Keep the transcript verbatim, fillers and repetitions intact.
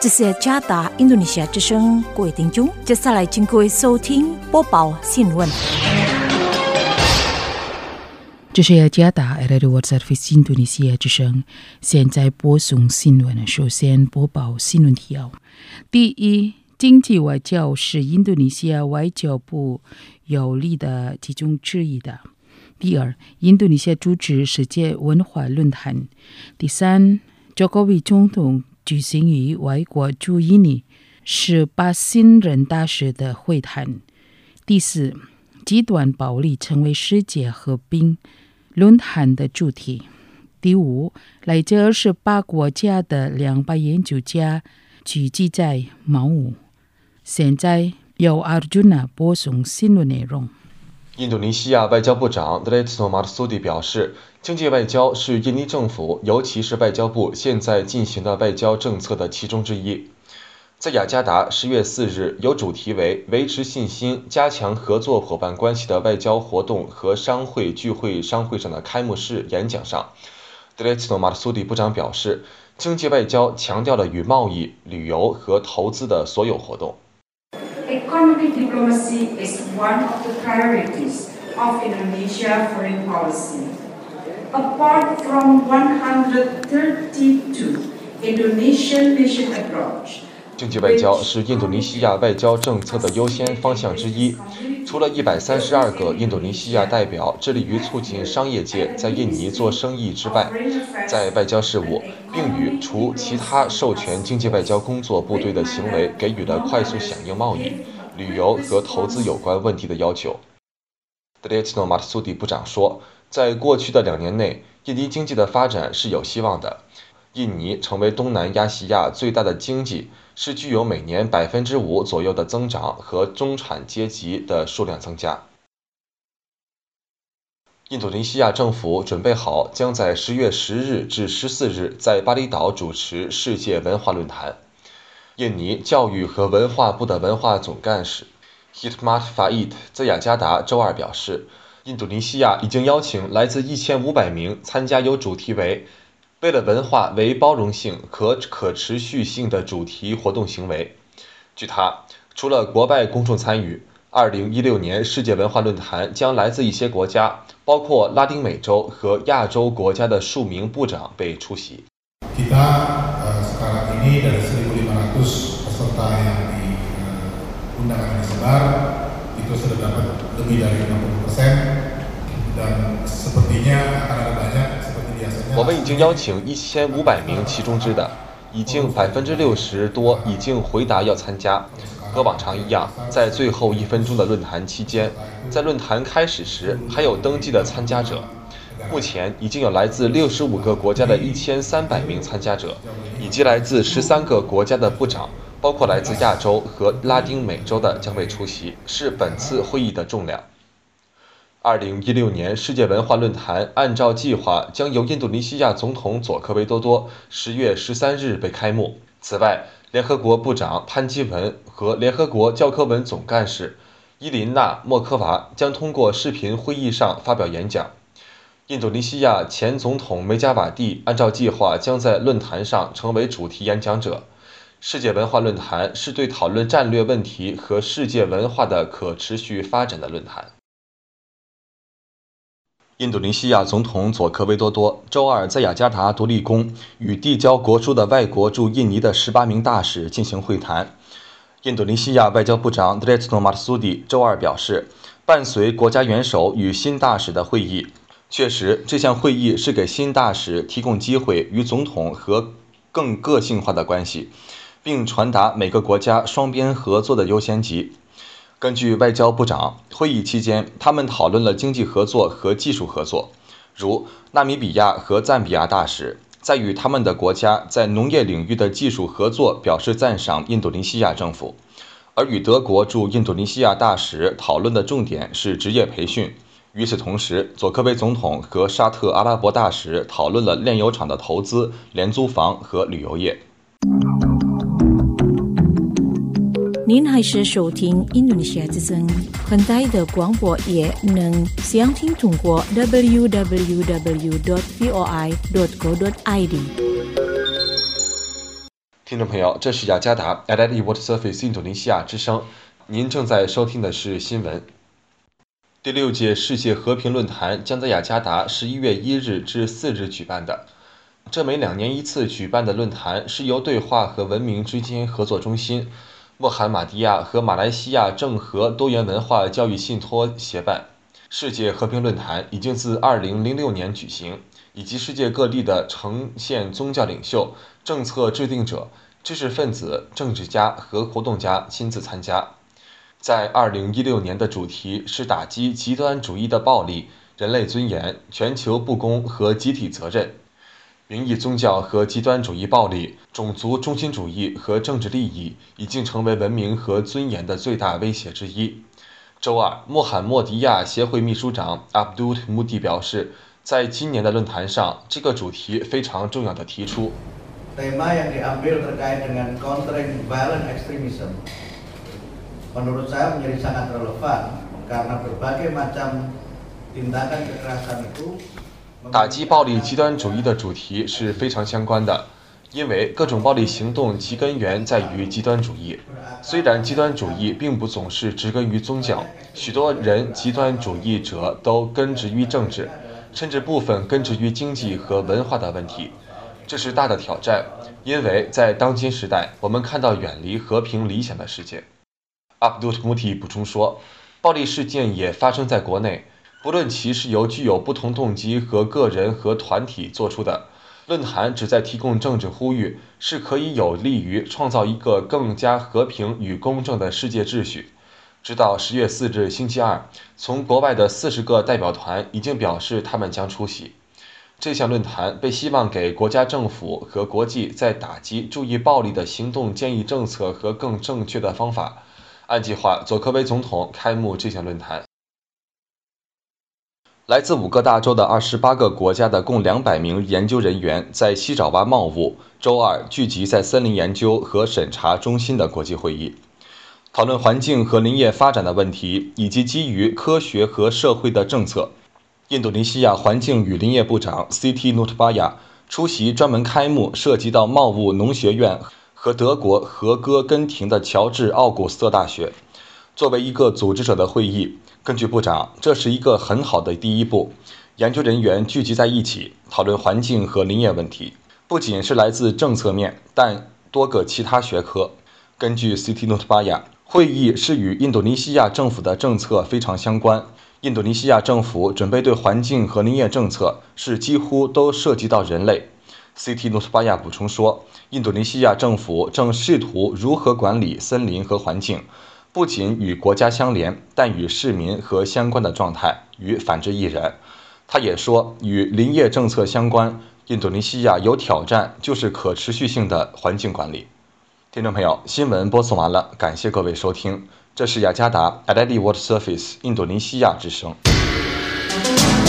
这是加达印度尼西亚之声，各位听众，接下来请各位收听播报新闻。 这是加达 Radio Service 印度尼西亚之声，现在播送新闻。首先播报新闻提要：第一，经济外交是印度尼西亚外交部有力的其中之一的。第二，印度尼西亚主持世界文化论坛。第三，佐科维总统举行于外国驻印尼十八新人大使的会谈。第四，极端暴力成为世界和平论坛的主题。第五，来自二十八国家的两百研究家聚集在茅屋。现在由阿尔朱纳播送新闻内容。 印度尼西亚外交部长 Retno Marsudi 表示，经济外交是印尼政府，尤其是外交部现在进行的外交政策的其中之一。在雅加达十月四日有主题为维持信心、加强合作伙伴关系的外交活动和商会聚会商会上的开幕式演讲上， Retno Marsudi 部长表示，经济外交强调了与贸易、旅游和投资的所有活动。 Economic diplomacy is one of the priorities of Indonesia foreign policy. Apart from one hundred thirty-two Indonesian mission approach, 经济外交是印度尼西亚外交政策的优先方向之一。除了一百三十二个印度尼西亚代表致力于促进商业界在印尼做生意之外，在外交事务，并与除其他授权经济外交工作部队的行为给予了快速响应贸易、旅游和投资有关问题的要求。Retno Marsudi 部长说，在过去的两年内，印尼经济的发展是有希望的。印尼成为东南亚细亚最大的经济，是具有每年百分之五左右的增长和中产阶级的数量增加。印度尼西亚政府准备好将在十月十日至十四日在巴厘岛主持世界文化论坛。印尼教育和文化部的文化总干事 Hikmat Faid 在雅加达周二表示，印度尼西亚已经邀请来自一千五百名参加有主题为为了文化为包容性和可持续性的主题活动行为。据他，除了国外公众参与，二零一六年世界文化论坛将来自一些国家，包括拉丁美洲和亚洲国家的数名部长被出席。 Kita uh, sekarang ini dari seribu lima ratus peserta yang di uh, undangan disebar itu sudah dapat lebih dari lima puluh persen dan sepertinya akan ada banyak seperti biasanya. 我们已经邀请一千五百名其中之的，已经百分之六十多已经回答要参加。和往常一样，在最后一分钟的论坛期间，在论坛开始时还有登记的参加者。目前已经有来自六十五个国家的一千三百名参加者，以及来自十三个国家的部长，包括来自亚洲和拉丁美洲的将会出席，是本次会议的重量。二零一六年世界文化论坛按照计划将由印度尼西亚总统佐科维多多十月十三日被开幕。此外，联合国部长潘基文和联合国教科文总干事伊琳娜·莫科娃将通过视频会议上发表演讲。印度尼西亚前总统梅加瓦蒂按照计划将在论坛上成为主题演讲者。世界文化论坛是对讨论战略问题和世界文化的可持续发展的论坛。印度尼西亚总统佐科维多多周二在雅加达独立宫与递交国书的外国驻印尼的十八名大使进行会谈。印度尼西亚外交部长 Retno Marsudi 周二表示，伴随国家元首与新大使的会议，确实这项会议是给新大使提供机会与总统和更个性化的关系，并传达每个国家双边合作的优先级。根据外交部长，会议期间他们讨论了经济合作和技术合作，如纳米比亚和赞比亚大使在与他们的国家在农业领域的技术合作表示赞赏印度尼西亚政府，而与德国驻印度尼西亚大使讨论的重点是职业培训。与此同时，佐科维总统和沙特阿拉伯大使讨论了炼油厂的投资、廉租房和旅游业。 您还是收听印度尼西亚之声，很大的广播也能详听通过 double-u double-u double-u dot v o i dot co dot i d。 听众朋友，这是雅加达 A D I World Service 印度尼西亚之声，您正在收听的是新闻。第六届世界和平论坛将在雅加达十一月一日至四日举办的。这每两年一次举办的论坛是由对话和文明之间合作中心、莫罕马迪亚和马来西亚正和多元文化教育信托协办。世界和平论坛已经自二零零六年举行，以及世界各地的呈现宗教领袖、政策制定者、知识分子、政治家和活动家亲自参加。在二零一六年的主题是打击极端主义的暴力、人类尊严、全球不公和集体责任。名义宗教和极端主义暴力、种族中心主义和政治利益已经成为文明和尊严的最大威胁之一。周二，穆罕默迪亚协会秘书长 Abdul Mudi 表示，在今年的论坛上，这个主题非常重要地提出。 Tema yang diambil terkait dengan countering violent extremism, menurut saya menjadi sangat relevan karena berbagai macam tindakan kekerasan itu。 打击暴力极端主义的主题是非常相关的，因为各种暴力行动其根源在于极端主义。虽然极端主义并不总是植根于宗教，许多人极端主义者都根植于政治，甚至部分根植于经济和文化的问题。这是大的挑战，因为在当今时代，我们看到远离和平理想的世界。Abdul Mudi 补充说，暴力事件也发生在国内，不论其是由具有不同动机和个人和团体做出的。论坛旨在提供政治呼吁，是可以有利于创造一个更加和平与公正的世界秩序。直到十月四日星期二，从国外的四十个代表团已经表示他们将出席。这项论坛被希望给国家政府和国际在打击注意暴力的行动建议政策和更正确的方法。按计划，佐科维总统开幕这项论坛。来自五个大洲的二十八个国家的共两百名研究人员在西爪哇茂务周二聚集在森林研究和审查中心的国际会议，讨论环境和林业发展的问题，以及基于科学和社会的政策。印度尼西亚环境与林业部长 Siti Nurbayan 出席专门开幕涉及到茂务农学院和德国和歌根廷的乔治奥古斯特大学。作为一个组织者的会议，根据部长，这是一个很好的第一步。研究人员聚集在一起，讨论环境和林业问题，不仅是来自政策面，但多个其他学科。根据 Siti Nurbayan， 会议是与印度尼西亚政府的政策非常相关。印度尼西亚政府准备对环境和林业政策是几乎都涉及到人类。Siti Nurbayan 补充说，印度尼西亚政府正试图如何管理森林和环境，不仅与国家相连，但与市民和相关的状态与反之亦然。他也说，与林业政策相关，印度尼西亚有挑战，就是可持续性的环境管理。听众朋友，新闻播送完了，感谢各位收听，这是雅加达 A D I World Service 印度尼西亚之声。